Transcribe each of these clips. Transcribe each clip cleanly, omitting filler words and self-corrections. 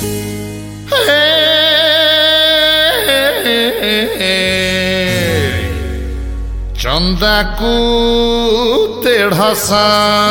चंदा को तेढ़ा सा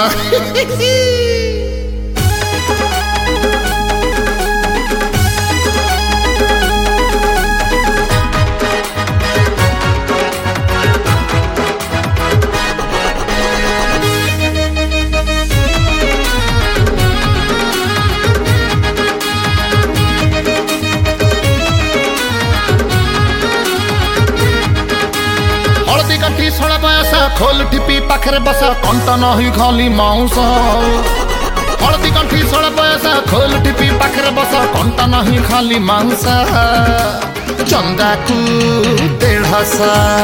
षोल बयस खोल टिपी पाखे बस कंट नही खाली माउस हलदी कंठी 16 बयस खोल टिपी पाखे बस कंट नही खाली माउस चंदा को तेढ़स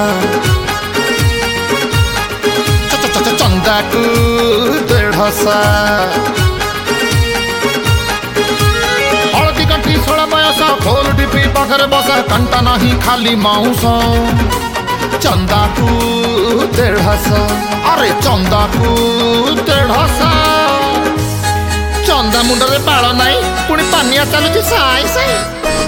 चंदा को तेढ़स हलदी कंठी 16 बयस खोल टिपी पाखे बस कंट नही खाली माउस चंदा को तेढ़स अरे चंदा को तेढ़स चंदा मुंडरे बाल नाई पुणी पानिया चलुची साई साई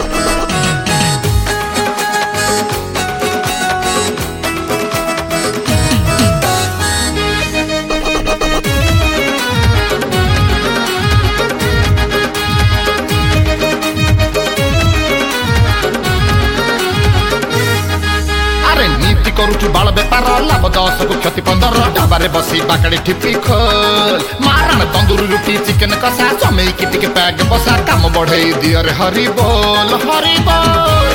करुचु बाल बेपार लाभ 10 को क्षति 15 ढाबारे बसी बाकड़ी ठिपी खोल मारण तंदूरी रुटी चिकेन कषा जमेई की टिके पैग बसा काम बढ़ई दियो रे हरि बोल हरि बोल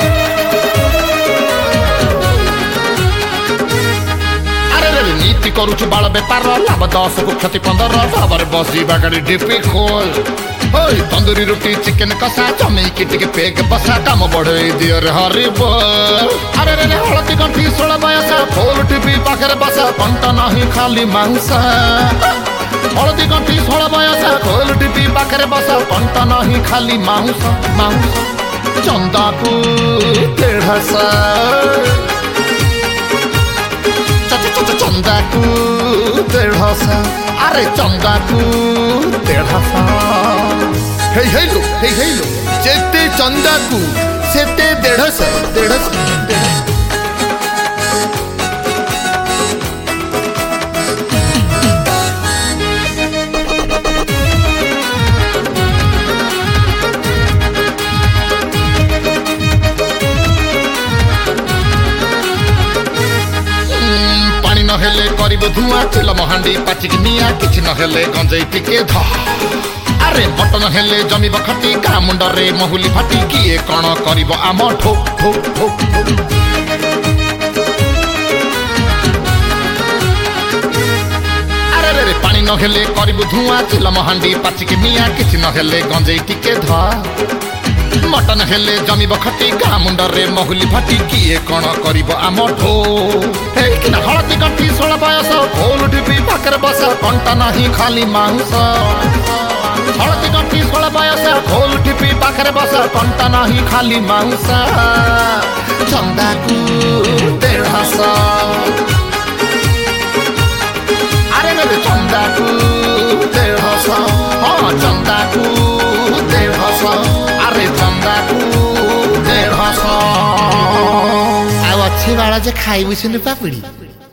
अरे रे नीति करुचु बाल बेपार लाभ 10 को क्षति 15 ढाबारे बसी बाकड़ी ठिपी खोल तंदूरी रुटी चिकेन कषा जमेई की टिके पैग बसा काम बढ़ई दियो रे हरि बोल अरे रे हलदी कंठी 16 बयस खोल टिपी पाखे बस कंट नही खाली मांस हलदी कंठी 16 बयस खोल टिपी पाखे बस कंट नही खाली मांस मांस चंदा को तेढ़स चंदा को तेढ़स अरे चंदा को तेढ़स हे लो जेते चंदा को सेते देढ़स देढ़स पानी नहेले करिब धुआं तेल महांडी पाचिक निया किछि नहेले गंजई टिके ध अरे बटन हेले जमी बखटी का मुंडरे महुली फाटी किए कण करिब आम ठोक ठोक ठोक अरे रे पानी नहेले करिब धुआं तेल महांडी पाचिक निया किछि नहेले गंजई टिके ध मटन हेले जमी बखटी का मुंडरे महुली फाटी किए कण करिब आम ठो हेकिना हलदी कंठी 16 बयस खोल टिपी पाखे बस कंट नही खाली मांस हलदी कंठी 16 बयस खोल टिपी पाखे बस कंट नही खाली मांस चंदा को तेढ़स अरे रे चंदा को तेढ़स हाँ चंदा को तेढ़स अरे चंदा को तेढ़स अच्छी बाड़ा जे खाई बुझुन पापड़ी।